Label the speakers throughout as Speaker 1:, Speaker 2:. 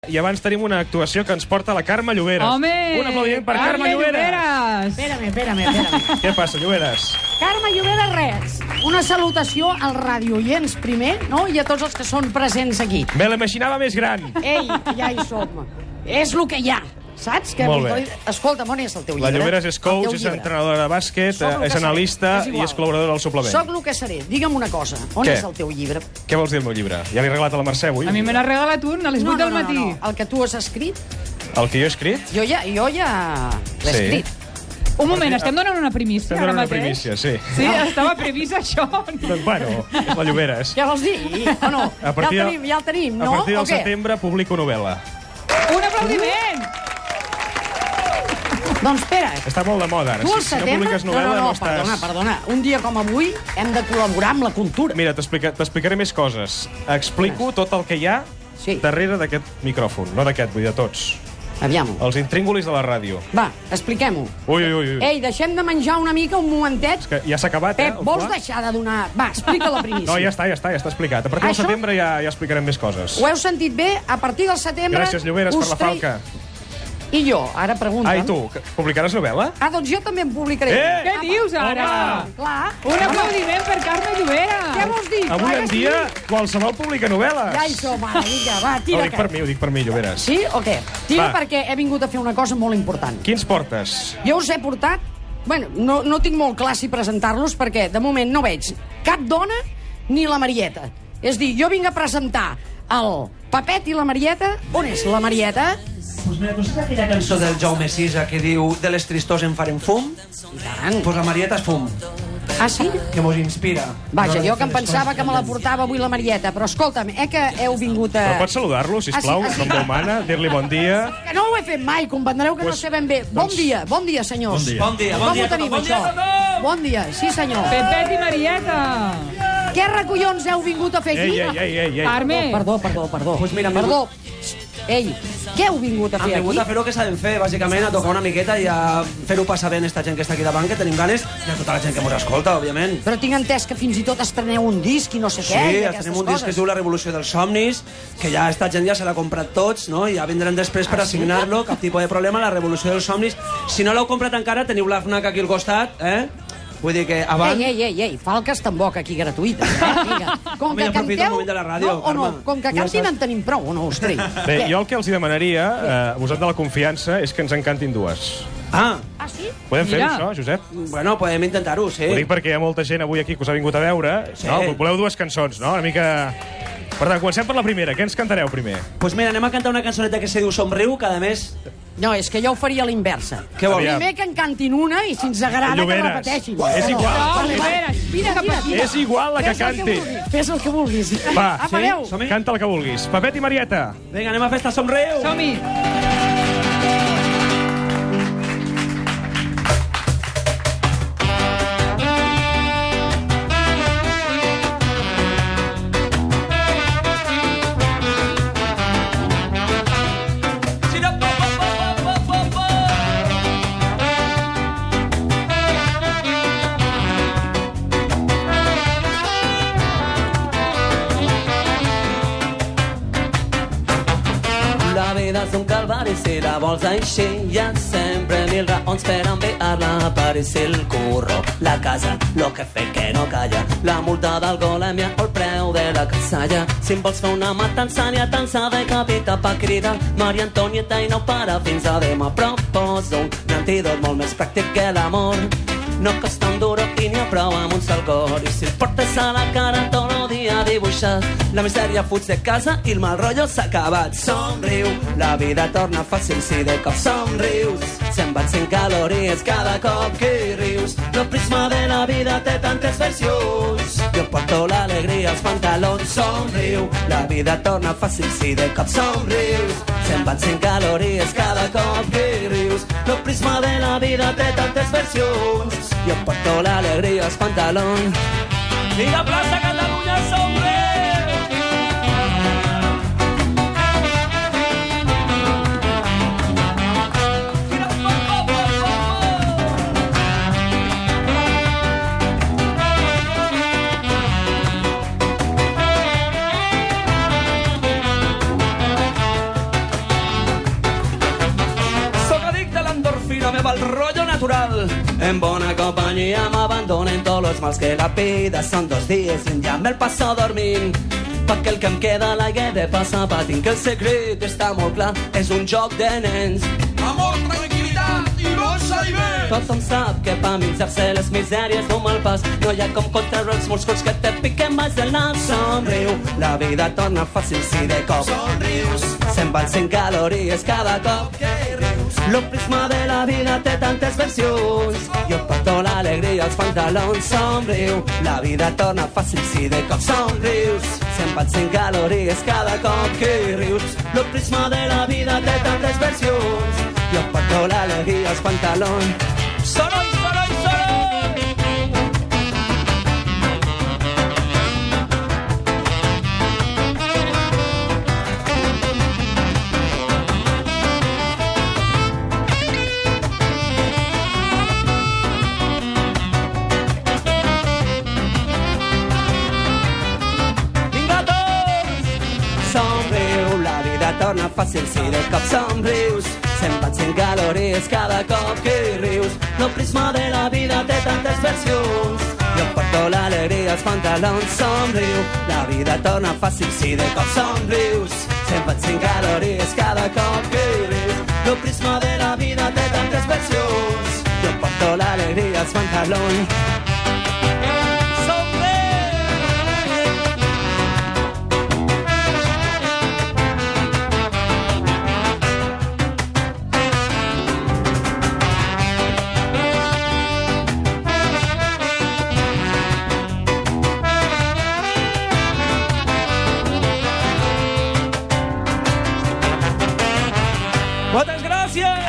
Speaker 1: I abans tenim una actuació que ens porta la Carme Lloberes.
Speaker 2: Home!
Speaker 1: Un aplaudiment per Carme Lloberes!
Speaker 3: Espérame.
Speaker 1: Què passa, Lloberes?
Speaker 3: Carme Lloberes, res. Una salutació als radioients primer, no? I a tots els que són presents aquí.
Speaker 1: Me l'imaginava més gran.
Speaker 3: Ei, ja hi som. És el que hi ha. Saps? Que
Speaker 1: Molt bé.
Speaker 3: Escolta'm, on és el teu llibre?
Speaker 1: La Lloberes és
Speaker 3: El
Speaker 1: coach,
Speaker 3: teu
Speaker 1: és
Speaker 3: llibre.
Speaker 1: entrenadora de bàsquet,
Speaker 3: Soc el que
Speaker 1: és
Speaker 3: seré.
Speaker 1: analista
Speaker 3: És
Speaker 1: i
Speaker 3: igual.
Speaker 1: és col·laboradora del suplement.
Speaker 3: Soc el que seré. Digue'm una cosa. On
Speaker 1: Què?
Speaker 3: és el teu llibre?
Speaker 1: Què vols dir del meu llibre? Ja l'he regalat a la Mercè avui.
Speaker 2: A mi me l'ha regalat un a les 8 del matí.
Speaker 3: No. El que tu has escrit,
Speaker 1: El que jo he escrit?
Speaker 3: jo ja l'he
Speaker 1: Sí.
Speaker 3: escrit.
Speaker 2: Un moment, estem donant una primícia
Speaker 1: Estem
Speaker 2: ara
Speaker 1: donant una
Speaker 2: mateix?
Speaker 1: primícia, sí.
Speaker 2: Sí, estava previst això.
Speaker 1: Doncs, bueno, és la Lloberes.
Speaker 3: Què vols dir? O no?
Speaker 1: A partir
Speaker 3: Ja el tenim, no?
Speaker 1: A partir
Speaker 3: O
Speaker 1: del
Speaker 3: què?
Speaker 1: setembre publico novel·la.
Speaker 2: Un aplaudiment!
Speaker 3: Doncs espera.
Speaker 1: Està molt de moda, ara.
Speaker 3: Tu al
Speaker 1: Si no
Speaker 3: setembre...
Speaker 1: publiques novel·la, no estàs...
Speaker 3: Perdona. Un dia com avui hem de col·laborar amb la cultura.
Speaker 1: Mira, t'explicaré més coses. Explico tot el que hi ha
Speaker 3: Sí.
Speaker 1: darrere d'aquest micròfon. No d'aquest, vull dir, de tots.
Speaker 3: Aviam-ho.
Speaker 1: Els intríngulis de la ràdio.
Speaker 3: Va, expliquem-ho.
Speaker 1: Ui.
Speaker 3: Ei, deixem de menjar una mica, un momentet.
Speaker 1: Que ja s'ha acabat,
Speaker 3: Pep,
Speaker 1: el
Speaker 3: vols
Speaker 1: pla?
Speaker 3: deixar de donar... Va, explica la primícia.
Speaker 1: No, ja està explicat. A partir del
Speaker 3: Això?
Speaker 1: setembre ja explicarem més coses.
Speaker 3: Ho heu sentit bé? A partir del setembre...
Speaker 1: Gràcies, Lloberes, per la falca.
Speaker 3: I jo, ara pregunta'm.
Speaker 1: I tu, publicaràs novel·la?
Speaker 3: Ah, doncs jo també en publicaré.
Speaker 2: Què dius, ara?
Speaker 3: Clar.
Speaker 2: Un aplaudiment per Carme Lloberes.
Speaker 3: Què vols dir?
Speaker 1: Avui
Speaker 3: Clar
Speaker 1: en
Speaker 3: que
Speaker 1: dia,
Speaker 3: sí.
Speaker 1: qualsevol publica novel·les.
Speaker 3: Ja hi som, ara. Vinga, va,
Speaker 1: No,
Speaker 3: tira
Speaker 1: ho dic per mi, Lloberes.
Speaker 3: Sí o què? Tira
Speaker 1: Va.
Speaker 3: perquè he vingut a fer una cosa molt important.
Speaker 1: Quins portes?
Speaker 3: Jo us he portat... Bueno, no tinc molt clar si presentar-los perquè, de moment, no veig cap dona ni la Marieta. És dir, jo vinc a presentar el Pepet i la Marieta. On és la Marieta?
Speaker 4: Pues mira, tu saps aquella cançó del Jaume Sisa que diu de les tristors en farem fum?
Speaker 3: I tant.
Speaker 4: Pues la Marieta és fum,
Speaker 3: Ah, sí?
Speaker 4: que mos inspira.
Speaker 3: Vaja,
Speaker 4: No,
Speaker 3: jo que em
Speaker 4: de les
Speaker 3: pensava
Speaker 4: coses
Speaker 3: que me la
Speaker 4: també.
Speaker 3: portava avui la Marieta, però escolta'm, que heu vingut a...
Speaker 1: Però pots saludar-lo, sisplau,
Speaker 3: Ah, sí.
Speaker 1: com Déu mana, dir-li bon dia.
Speaker 3: Que no ho he fet mai, comprendreu que no
Speaker 1: Pues,
Speaker 3: sé ben bé. Bon dia, senyors.
Speaker 4: Bon dia,
Speaker 3: Com
Speaker 4: bon dia
Speaker 3: ho
Speaker 4: a
Speaker 3: tenim,
Speaker 4: tothom, bon dia
Speaker 3: això?
Speaker 4: a tothom!
Speaker 3: Bon dia, sí, senyor.
Speaker 2: Pepet i Marieta.
Speaker 3: Què recollons heu vingut a fer aquí?
Speaker 1: Ei.
Speaker 2: Carme.
Speaker 3: Perdó.
Speaker 4: Pues mira,
Speaker 3: Perdó. Ei, què heu vingut a
Speaker 4: Hem
Speaker 3: fer
Speaker 4: vingut a
Speaker 3: aquí?
Speaker 4: fer el que sabem fer, bàsicament, a tocar una miqueta i a fer-ho passar bé a esta gent que està aquí davant, que tenim ganes, i a tota la gent que mos escolta, òbviament.
Speaker 3: Però tinc entès que fins i tot estreneu un disc i no sé
Speaker 4: Sí,
Speaker 3: què, i
Speaker 4: tenim
Speaker 3: aquestes
Speaker 4: un disc que es
Speaker 3: coses.
Speaker 4: diu La revolució dels somnis, que ja esta gent ja se l'ha comprat tots, no? I ja vindran després per assignar-lo, cap tipus de problema, La revolució dels somnis. Si no l'heu comprat encara, teniu la FNAC aquí al costat, eh? Vull dir que abans...
Speaker 3: Ei, falques tampoc aquí gratuïtes, Vinga. Com
Speaker 4: Home,
Speaker 3: que
Speaker 4: jo aprofito el
Speaker 3: canteu...
Speaker 4: moment de la ràdio,
Speaker 3: no, o no?
Speaker 4: Carme.
Speaker 3: Com que
Speaker 4: Ja
Speaker 3: cantin
Speaker 4: saps.
Speaker 3: en tenim prou, o no, ostri?
Speaker 1: Bé, jo el que els hi demanaria, abusant de la confiança, és que ens en cantin dues.
Speaker 4: Ah,
Speaker 3: Ah, sí?
Speaker 1: Podem fer
Speaker 2: Mira.
Speaker 1: això, Josep?
Speaker 4: bueno, podem intentar-ho, sí.
Speaker 1: Ho dic perquè hi ha molta gent avui aquí que us ha vingut a veure.
Speaker 4: Sí.
Speaker 1: No? Voleu dues cançons, no? Una mica... Per tant, comencem per la primera. Què ens cantareu primer?
Speaker 4: Pues mira, anem a cantar una cançoneta que se diu Somriu, que a més...
Speaker 3: No, és que jo ho faria a l'inversa.
Speaker 4: Què vols?
Speaker 1: Aviam.
Speaker 3: Primer que en cantin una i si ens agrada que
Speaker 1: Lloberes,
Speaker 3: repeteixin.
Speaker 1: és igual.
Speaker 2: No, Lloberes, vine cap aquí.
Speaker 1: És igual la que
Speaker 3: Fes el
Speaker 1: canti.
Speaker 3: vulguis, Fes el que vulguis.
Speaker 1: Va,
Speaker 3: Apareu.
Speaker 4: Som-hi?
Speaker 1: Canta el que vulguis. Pepet i Marieta.
Speaker 4: Vinga, anem a fer esta Somriu!
Speaker 2: Som-hi.
Speaker 5: La vida és un calvari si la vols així. Hi ha sempre mil raons per enviar-la a París. El curro, la casa, lo que fe que no calla, la multa d'alcoholèmia o el preu de la casalla. Si em vols fer una matança, n'hi ha tança de capita pa cridar Maria Antonieta i no para fins a demà. Proposo un antídot molt més pràctic que l'amor. No costa un duro i n'hi ha prou amb un sol cor. I si el portes a la cara tot el dia dibuixat, la misèria fuig de casa i el mal rotllo s'ha acabat. Somriu, la vida torna fàcil si de cop somrius. Se'n van 100 calories cada cop que rius. El prisma de la vida té tantes versions. Jo porto l'alegria als pantalons. Somriu, la vida torna fàcil si de cop somrius. Se'n van 100 calories cada cop que rius. El prisma de la vida té tantes versions. Jo porto l'alegria als pantalons. I la plaça Catalunya somriu. lleva el rollo natural. En bona compañía m'abandonen tots els mals que la vida són 2 dies i ja me'l passo dormint. Perquè el que em queda l'hagué de passar patint, que el secret està molt clar, és un joc de nens.
Speaker 6: Amor, tranquil·litat i no saliver.
Speaker 5: Tothom sap que pa menjar-se les misèries d'un mal pas no hi ha com contraure els músculs que te piquen baix del nas. Somriu, la vida torna fàcil si de cop somrius. Se'n van 100 calories cada cop que rius. Lo prisma de la vida té tantes versions. Jo porto l'alegria als pantalons. Somriu, la vida torna fàcil si de cop somrius. Se'n van 100 calories cada cop que rius. Lo prisma de la vida té tantes versions. Jo porto l'alegria als pantalons. Soroll, soroll, soroll! Vinga tots! Somriu, la vida torna fàcil si de cop somrius. Se'n van 100 calories cada cop que rius. Lo prisma de la vida té tantes versions. Jo porto l'alegria als pantalons. Somriu, la vida torna fàcil si de cop somrius. Se'n van 100 calories cada cop que rius. Lo prisma de la vida té tantes versions. Jo porto l'alegria als pantalons.
Speaker 4: Moltes gràcies!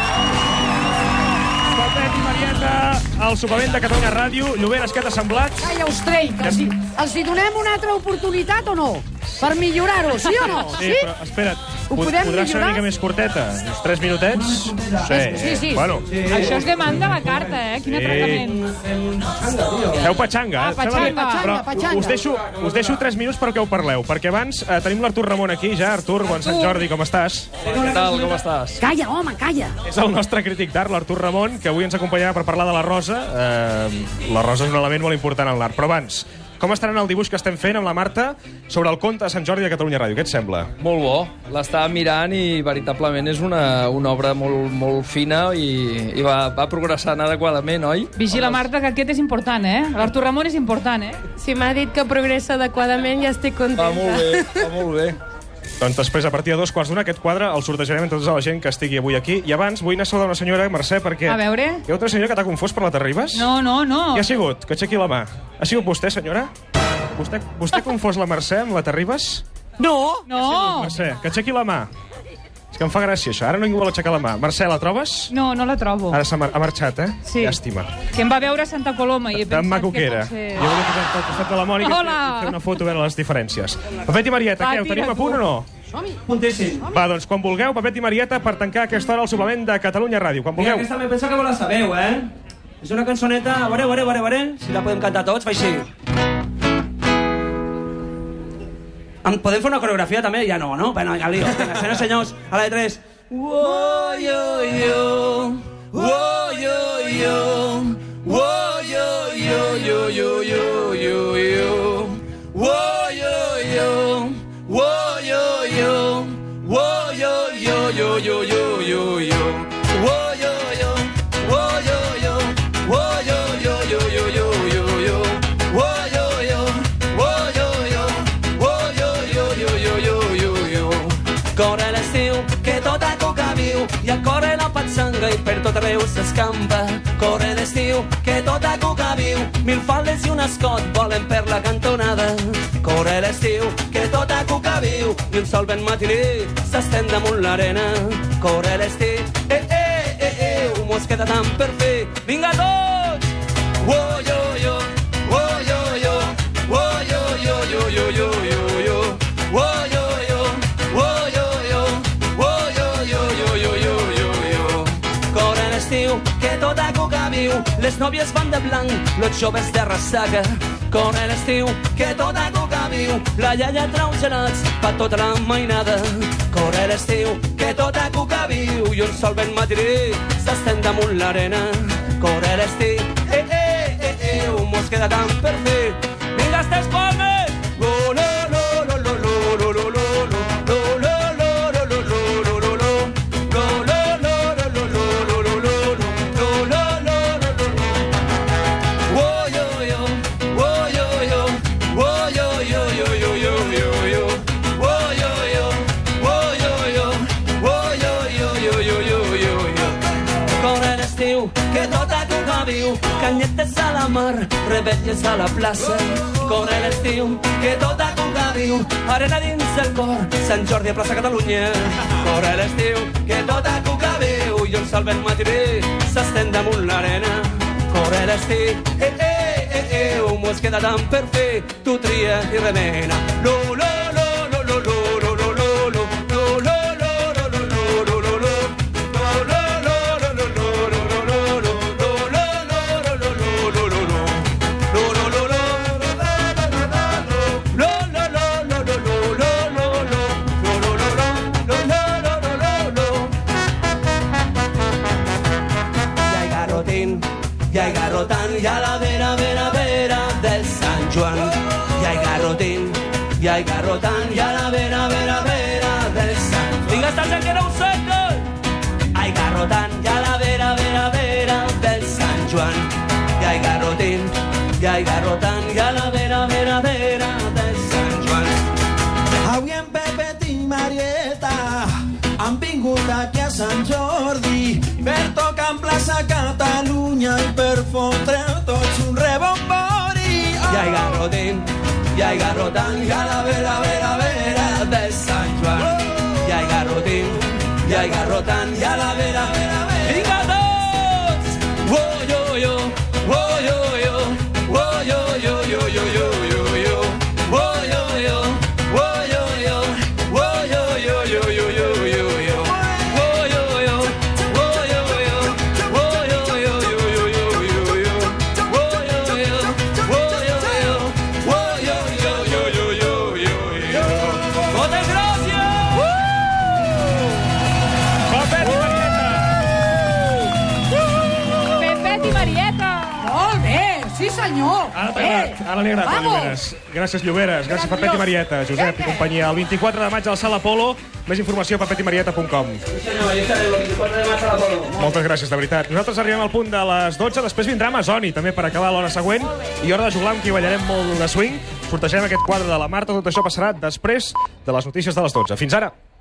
Speaker 1: Pepet i Marieta, al suplement de Catalunya Ràdio. Lloberes, què t'ha semblat?
Speaker 3: Calla, Austrell, que els hi donem una altra oportunitat o no? Per millorar-ho, sí o no?
Speaker 1: Sí, però espera't.
Speaker 3: Ho podem
Speaker 1: podrà ser una
Speaker 3: millorar?
Speaker 1: mica més curteta? Uns 3 minutets?
Speaker 3: Sí.
Speaker 1: Bueno,
Speaker 2: Això es demanda la carta, Quin atracament.
Speaker 1: feu patxanga,
Speaker 2: Ah, patxanga.
Speaker 1: Però
Speaker 3: Patxanga.
Speaker 1: us deixo 3 minuts perquè ho parleu, perquè abans tenim l'Artur Ramon aquí ja. Artur, bon Sant Jordi, com estàs?
Speaker 7: Què tal, com estàs?
Speaker 3: Calla, home, calla.
Speaker 1: És el nostre crític d'art, l'Artur Ramon, que avui ens acompanyava per parlar de la Rosa. La Rosa és un element molt important en l'art. Però abans, com estaran el dibuix que estem fent amb la Marta sobre el conte de Sant Jordi de Catalunya Ràdio? Què et sembla?
Speaker 7: Molt bo. L'estava mirant i veritablement és una obra molt fina i va progressant adequadament, oi?
Speaker 2: Vigila, Marta, que aquest és important, L'Artur Ramon és important,
Speaker 8: Si m'ha dit que progressa adequadament, ja estic contenta.
Speaker 7: Va molt bé, va molt bé.
Speaker 1: Doncs després, a partir de 2:15, aquest quadre el sortejarem entre tota la gent que estigui avui aquí. I abans vull anar a saludar una senyora, Mercè, perquè...
Speaker 2: A veure.
Speaker 1: Hi ha otra senyora que t'ha confós per la Terribas?
Speaker 2: No.
Speaker 1: Qui ha sigut? Que aixequi la mà. Ha sigut vostè, senyora? Vostè ha confós la Mercè amb la Terribas?
Speaker 3: No.
Speaker 1: Mercè, que aixequi la mà. És que em fa gràcia, això. Ara ningú vol aixecar la mà. Mercè, la trobes?
Speaker 2: No la trobo.
Speaker 1: Ara ha marxat,
Speaker 2: Sí.
Speaker 1: Llàstima.
Speaker 2: Que em va veure a Santa Coloma i he
Speaker 1: Tan
Speaker 2: pensat
Speaker 1: maco que
Speaker 2: pot
Speaker 1: era.
Speaker 2: ser-
Speaker 1: Jo volia posar al costat de la Mònica
Speaker 2: Hola.
Speaker 1: i fer una foto a veure les diferències. Pepet i Marieta,
Speaker 2: Va,
Speaker 1: què? Ho
Speaker 2: tira
Speaker 1: tenim a
Speaker 2: tu.
Speaker 1: punt o no?
Speaker 4: Puntíssim.
Speaker 1: Va, doncs, quan vulgueu, Pepet i Marieta, per tancar aquesta hora al suplement de Catalunya Ràdio. Quan
Speaker 4: Mira,
Speaker 1: vulgueu.
Speaker 4: aquesta me penso que vos la sabeu, És una cançoneta... A veure, si la podem cantar tots, fa així. Podem fer una coreografia també? Ja no, no? Bueno, ja lío. Vinga, senyors, senyors, a la de 3. Wo yo yo, wo yo yo, wo yo yo yo yo yo yo yo, wo yo yo, wo yo yo, wo yo yo yo yo yo yo yo, wo yo yo, wo yo yo, wo yo yo yo yo yo yo yo, wo yo yo, wo yo yo, wo yo yo yo yo yo yo yo.
Speaker 5: Corre l'estiu, que tot a coca viu, i a corre la patsanga i per tot arreu s'escampa. Corre l'estiu, que tot a coca viu, 1000 faldes i un escot volen per la cantonada. Corre l'estiu, que tot a coca viu, i un sol vent matiner s'estén damunt l'arena. Corre l'estiu, un mos queda tant per fer. Vinga tots!
Speaker 4: Wo yo yo, wo yo yo, wo yo yo yo yo yo yo yo, wo yo yo, wo yo yo, wo yo yo yo yo yo yo yo.
Speaker 5: Corre l'estiu, que tot a coca viu, les nòvies van de blanc, los joves de ressaca. Corre l'estiu, que tot a coca viu, la iaia trau gelats pa tota la mainada. Corre l'estiu, que tot a coca viu, i un sol vent matiner s'estén s'estén damunt l'arena. Corre l'estiu, un mos queda tan per fer. Vinga, estes palmes! Go, lo, lo, lo, lo, lo, lo, lo, lo, lo, lo, lo, lo, lo, lo, lo, lo, lo, lo. Lo, lo, lo, lo, lo, lo, lo, lo, lo, lo, lo, lo, lo, lo, lo. Wo, yo, yo, wo, yo, yo, wo, yo, yo, yo, yo, yo, yo, yo. Wo, yo, yo, wo, yo, yo, wo, yo, yo, yo, yo, yo, yo, yo. Corre l'estiu, que tot a cuca viu, canyetes a la mar, rebelles a la plaça. Corre l'estiu, que tot a cuca viu, arena dins el cor, Sant Jordi a plaça Catalunya. Corre l'estiu, que tot a cuca viu, i un sol vent matiner s'estén damunt l'arena. Corre l'estiu, un mos queda tant per fer, tu tria i remena. Lo, lo, lo, lo, lo, lo, lo, lo, lo, lo, lo, lo, lo, lo, lo, lo, lo, lo. Y hay garrotan, y a la vera, vera, vera del San Juan. Y hay garrotín, y hay garrotan, y a la vera, vera, vera del San Juan. Diga esta gent que no ho senten. Hay garrotan, y a la vera, vera, vera del San Juan. Y hay garrotín, y hay garrotan, y a la vera, vera, vera del San Juan.
Speaker 9: Avui en Pepet i Marieta han vingut aquí a Sant Jordi per tocar en plaça Catalunya i per fotre tots un rebombori.
Speaker 5: Y hay garrotín, y hay garrotan, y a la vera, vera, vera del San Juan. Y hay garrotín, y hay garrotan, y a la vera, vera, vera. ¡Vinga tots! Wo, yo, yo, wo, yo, yo, wo, yo, yo, yo, yo, yo, yo, yo. Wo, yo, yo, wo, yo, yo, wo, yo, yo, yo, yo, yo, yo, yo. Wo, yo, yo, wo, yo, yo, wo, yo, yo, yo, yo, yo, yo, yo. Wo, yo, yo, wo, yo, yo, wo, yo, yo, yo, yo, yo, yo, yo. Moltes gràcies!
Speaker 2: Pepet i Marieta!
Speaker 3: Molt bé, sí senyor.
Speaker 1: Ara t'ha agradat, ara li ha agradat, Lloberes. Gràcies, Lloberes. Gràcies, Pepet i Marieta, Josep i companyia. El 24 de maig al Sala Polo. Més informació a pepetimarieta.com.
Speaker 4: Senyor, jo estaré el 24 de maig a la Polo.
Speaker 1: Moltes gràcies, de veritat. Nosaltres arribem al punt de les 12, després vindrà Amazoni, també per acabar l'hora següent, i hora de jugar amb qui ballarem molt de swing. Sortegem aquest quadre de la Marta, tot això passarà després de les notícies de les 12. Fins ara!